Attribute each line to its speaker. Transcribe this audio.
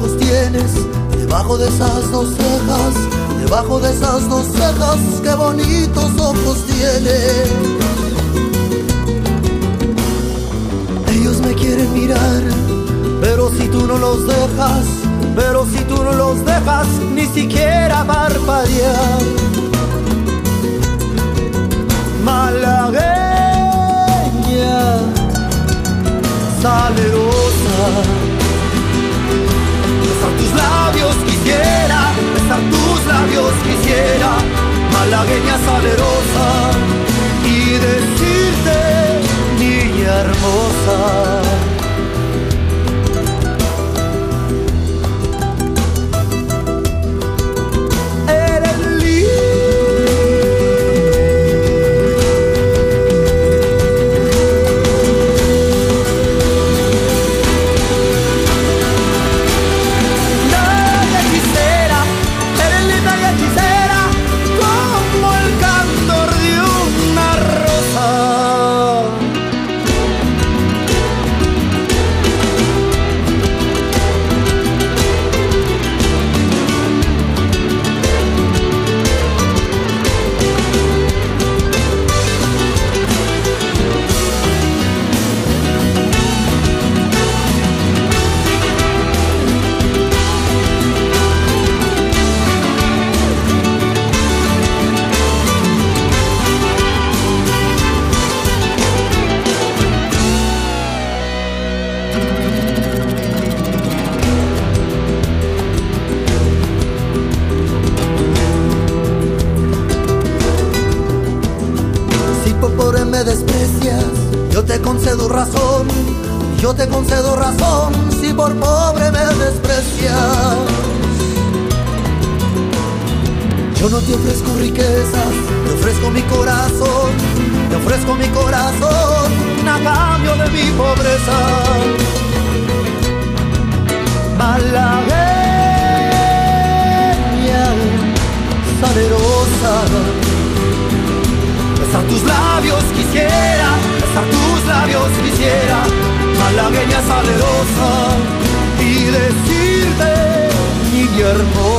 Speaker 1: ojos tienes debajo de esas dos cejas? Debajo de esas dos cejas, qué bonitos ojos tienes. Ellos me quieren mirar, pero si tú no los dejas, pero si tú no los dejas ni siquiera parpadear. Malagueña, salerosa, besar tus labios quisiera, besar tus labios quisiera, malagueña salerosa, y decirte, niña hermosa. Me desprecias, yo te concedo razón, yo te concedo razón, si por pobre me desprecias. Yo no te ofrezco riquezas, te ofrezco mi corazón, te ofrezco mi corazón a cambio de mi pobreza. Malagueña, salerosa, besar tus labios quisiera, besar tus labios quisiera, malagueña salerosa, y decirte, niña hermosa.